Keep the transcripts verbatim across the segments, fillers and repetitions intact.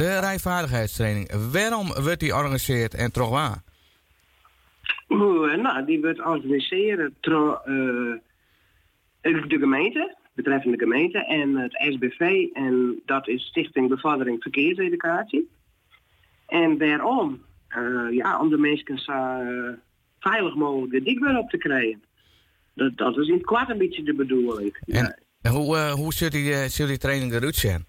De rijvaardigheidstraining, waarom wordt die georganiseerd en toch waar? Uh, nou, die wordt georganiseerd door uh, de gemeente, betreffende gemeente en het S B V. En dat is Stichting Bevordering Verkeerseducatie. En waarom? Uh, ja, om de mensen zo uh, veilig mogelijk de dikwer op te krijgen. Dat, dat is in het kwart een beetje de bedoeling. En ja. hoe, uh, hoe zult die, uh, zult die training eruit zijn?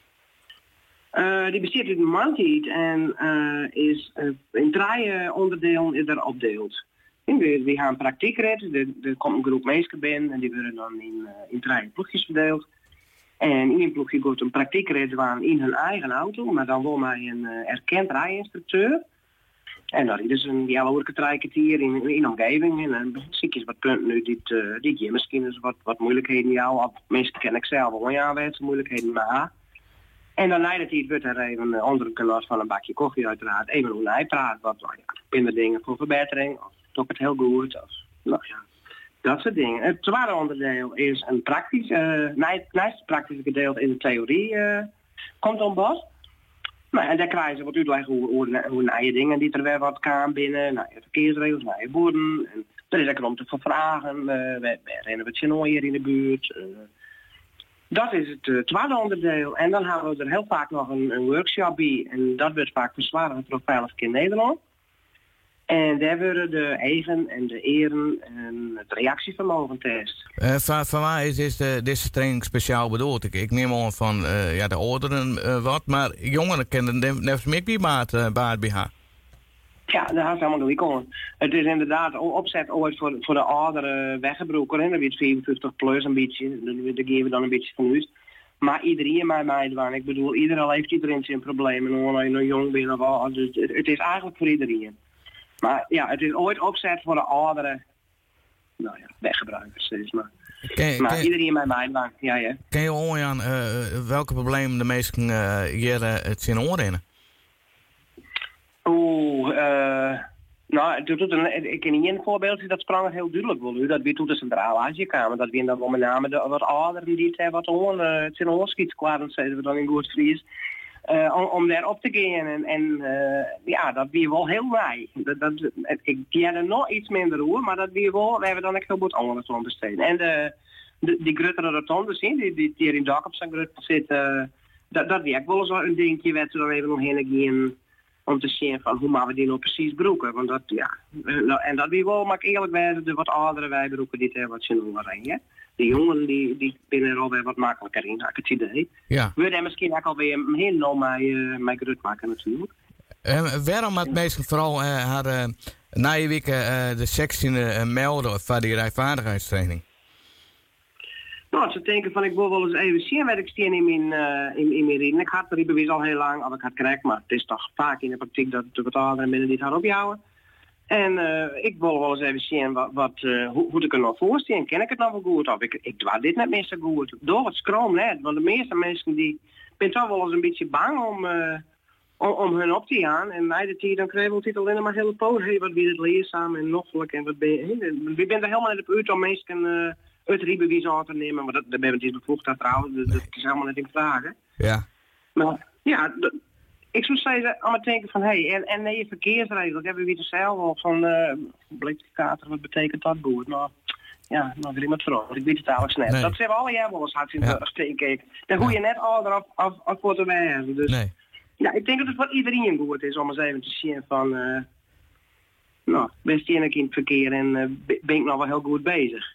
Uh, die bestaat uit een maandtijd en uh, is uh, in drie onderdelen is er opdeeld. We, we gaan praktijkrit, er, er komt een groep mensen binnen en die worden dan in, uh, in drie ploegjes verdeeld. En in een ploegje gaat een praktijkrit aan in hun eigen auto, maar dan wel met een uh, erkend rijinstructeur. En dan is een ja, we drie kwartier in in omgeving en dan zie je wat punten nu die uh, die je misschien is wat wat moeilijkheden ja, meestal ken ik zelf wel ja, weet moeilijkheden maar. En dan na de tijd wordt er even uh, onder een kanaal van een bakje koffie uiteraard even hoe hij praat wat ja, minder dingen voor verbetering of toch het heel goed of nou ja, dat soort dingen. Het tweede onderdeel is een praktisch, uh, naast praktische gedeelte in de theorie uh, komt aan bod. Nou, en daar krijgen ze wat uitleg hoe, hoe, hoe nieuwe dingen die er weer wat kan binnen, nou, verkeersregels, nieuwe borden. En er is ook om te vervragen, uh, we, we rennen wat zin hier in de buurt. Uh, dat is het uh, tweede onderdeel. En dan hebben we er heel vaak nog een, een workshop bij. En dat wordt vaak verzwaard voor Veilig Verkeer Nederland. En daar worden de eigen en de eren en het reactievermogen test. Uh, van, van waar is deze, deze training speciaal bedoeld? Ik, ik neem aan van uh, ja, de ouderen uh, wat, maar jongeren kennen net meer bij baat, uh, baat bij haar. Ja, daar gaat het helemaal door komen. Het is inderdaad opzet ooit voor, voor de oudere weggebroken. En dan weet vierentwintig plus een beetje. Daar geven we dan een beetje van uit. Maar iedereen mij mij ik bedoel, iedereen heeft iedereen zijn problemen. Of je nou jong bent of oud. Dus het, het is eigenlijk voor iedereen. Maar ja, het is ooit opzet voor de oudere nou ja, weggebruikers. Dus maar ken, maar ken, iedereen mij mij ja, ja. Ken je horen aan uh, welke problemen de meesten uh, hier uh, het zien oorrennen? Oeh, uh, nou, ik ken niet een voorbeeld dat sprang heel duidelijk wil. Dat wie toen de Centraal Azië-kamer, dat wie dan wel met name de wat ouderen die het hebben wat horen, uh, het zijn oorschietskwaden, zeiden we dan in goed Fries. Uh, om, om daar op te gaan en, en uh, ja, dat weer wel heel wij. Dat, dat, ik ken er nog iets minder hoor, maar dat weer wel, we hebben dan echt heel wat anders te ondersteunen. En de, de, die gruttere rotondes, die, die, die hier in Dak op zijn grut zitten, uh, dat, dat werkt wel zo een dingetje, werd ze dan even nog heen gaan om te zien van hoe maar we die nou precies broeken. Want dat, ja, uh, en dat weer wel, maar ik eerlijk wijze, de wat oudere wij broeken die hebben wat ze nog rijden. De jongeren die, die binnen er alweer wat makkelijker in, heb ik het idee. Ja. We hebben misschien ook alweer heel nou mij, uh, mij gerut maken natuurlijk. Uh, waarom had meestal vooral uh, haar uh, na je week uh, de sectie uh, melden van die rijvaardigheidstraining? Nou, ze denken van ik wil wel eens even zien waar ik steen in mijn, uh, in, in mijn reden. Ik had er bewijs al heel lang, of ik had correct, maar het is toch vaak in de praktijk dat de wat ouderen binnen dit haar opjouwen. En uh, ik wil wel eens even zien wat, wat, uh, hoe, hoe ik het nou voorstellen. Ken ik het nou wel goed? Of ik, ik doe dit net meestal goed. Door het skroom net. Want de meeste mensen die zijn toch wel eens een beetje bang om, uh, om, om hun op te gaan. En mij de tijd dan krijgen we het alleen maar hele poos. Hey, wat wie het leerzaam en noggelijk en wat ben je. We zijn er helemaal net op uit om mensen uh, het rijbewijs aan te nemen. Maar dat, dat ben ik niet bevoegd aan trouwens. Dus dat is helemaal net in vragen. Ja. Maar ja... D- Ik zou zeggen, allemaal denken van, hé, hey, en, en nee, verkeersregels, hebben we weer zelf al van, uh, blikkater, wat betekent dat goed? Nou, ja, nou wil iemand vooral, ik weet het eigenlijk net. Nee. Dat zijn we alle jaar wel eens hard in de steken. Daar hoef je net ouder af, af, af voor te wijzen. Dus nee. Ja, ik denk dat het voor iedereen goed is om eens even te zien van, uh, nou, best in het verkeer en uh, ben ik nou wel heel goed bezig.